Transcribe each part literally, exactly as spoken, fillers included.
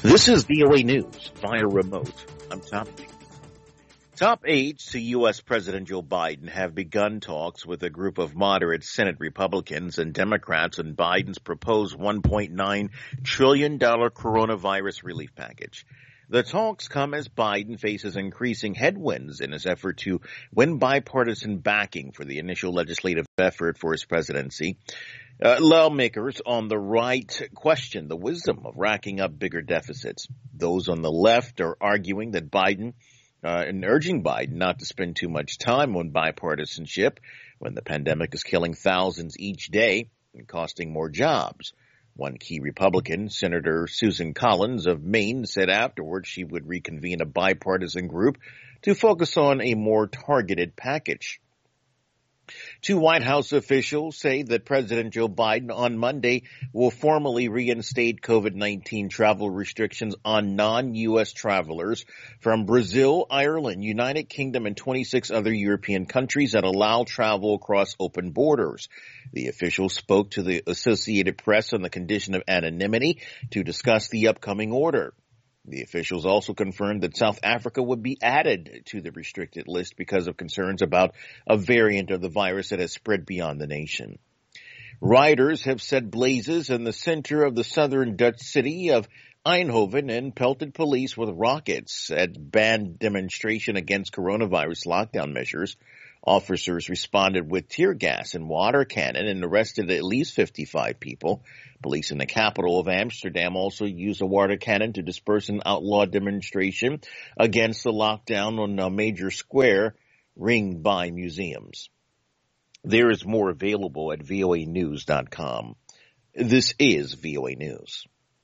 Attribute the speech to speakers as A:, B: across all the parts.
A: This is V O A News via remote. I'm Tommy. Top aides to U S. President Joe Biden have begun talks with a group of moderate Senate Republicans and Democrats on Biden's proposed one point nine trillion dollars coronavirus relief package. The talks come as Biden faces increasing headwinds in his effort to win bipartisan backing for the initial legislative effort for his presidency. Uh, lawmakers on the right question the wisdom of racking up bigger deficits. Those on the left are arguing that Biden uh, and urging Biden not to spend too much time on bipartisanship when the pandemic is killing thousands each day and costing more jobs. One key Republican, Senator Susan Collins of Maine, said afterwards she would reconvene a bipartisan group to focus on a more targeted package. Two White House officials say that President Joe Biden on Monday will formally reinstate COVID nineteen travel restrictions on non-U S travelers from Brazil, Ireland, United Kingdom, and twenty-six other European countries that allow travel across open borders. The officials spoke to the Associated Press on the condition of anonymity to discuss the upcoming order. The officials also confirmed that South Africa would be added to the restricted list because of concerns about a variant of the virus that has spread beyond the nation. Rioters have set blazes in the center of the southern Dutch city of Eindhoven and pelted police with rockets at banned demonstration against coronavirus lockdown measures. Officers responded with tear gas and water cannon and arrested at least fifty-five people. Police in the capital of Amsterdam also used a water cannon to disperse an outlaw demonstration against the lockdown on a major square ringed by museums. There is more available at V O A news dot com. This is V O A News.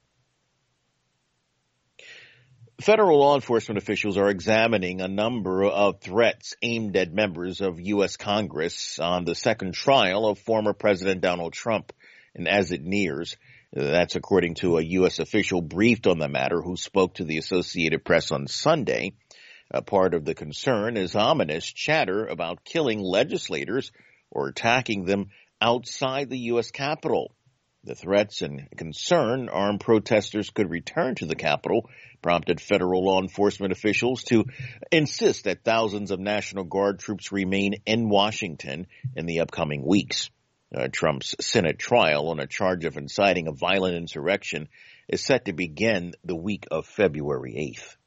A: Federal law enforcement officials are examining a number of threats aimed at members of U S. Congress on the second trial of former President Donald Trump. And as it nears, that's according to a U S official briefed on the matter who spoke to the Associated Press on Sunday. A part of the concern is ominous chatter about killing legislators or attacking them outside the U S. Capitol. The threats and concern armed protesters could return to the Capitol prompted federal law enforcement officials to insist that thousands of National Guard troops remain in Washington in the upcoming weeks. Uh, Trump's Senate trial on a charge of inciting a violent insurrection is set to begin the week of February eighth.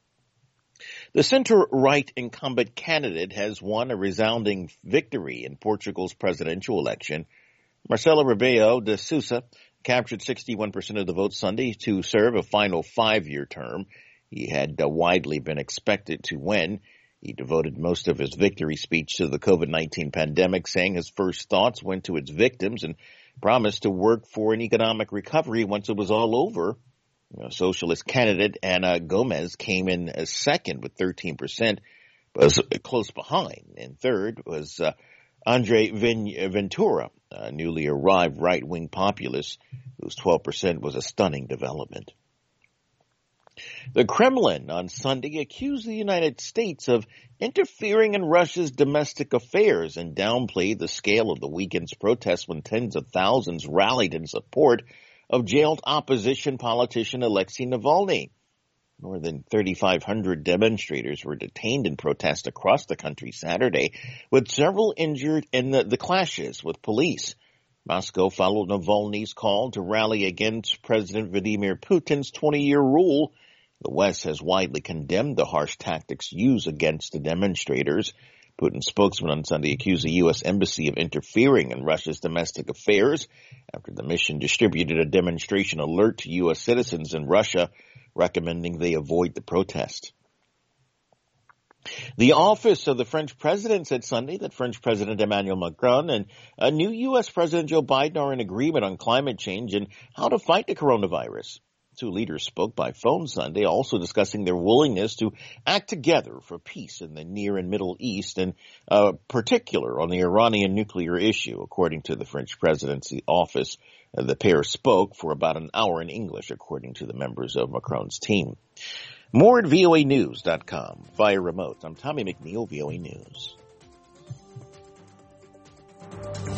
A: The center-right incumbent candidate has won a resounding victory in Portugal's presidential election. Marcelo Rebelo de Sousa captured sixty-one percent of the vote Sunday to serve a final five-year term. He had uh, widely been expected to win. He devoted most of his victory speech to the COVID nineteen pandemic, saying his first thoughts went to its victims and promised to work for an economic recovery once it was all over. You know, socialist candidate Ana Gomez came in as second with thirteen percent, but was close behind. And third was uh, Andre Ventura, a newly arrived right-wing populist, whose twelve percent was a stunning development. The Kremlin on Sunday accused the United States of interfering in Russia's domestic affairs and downplayed the scale of the weekend's protests when tens of thousands rallied in support of jailed opposition politician Alexei Navalny. More than thirty-five hundred demonstrators were detained in protest across the country Saturday, with several injured in the, the clashes with police. Moscow followed Navalny's call to rally against President Vladimir Putin's twenty-year rule. The West has widely condemned the harsh tactics used against the demonstrators. Putin's spokesman on Sunday accused the U S embassy of interfering in Russia's domestic affairs after the mission distributed a demonstration alert to U S citizens in Russia, recommending they avoid the protest. The office of the French president said Sunday that French President Emmanuel Macron and a new U S. President Joe Biden are in agreement on climate change and how to fight the coronavirus. Two leaders spoke by phone Sunday, also discussing their willingness to act together for peace in the Near and Middle East, and uh, particular on the Iranian nuclear issue, according to the French presidency office. Uh, the pair spoke for about an hour in English, according to the members of Macron's team. More at V O A news dot com via remote. I'm Tommy McNeil, V O A News.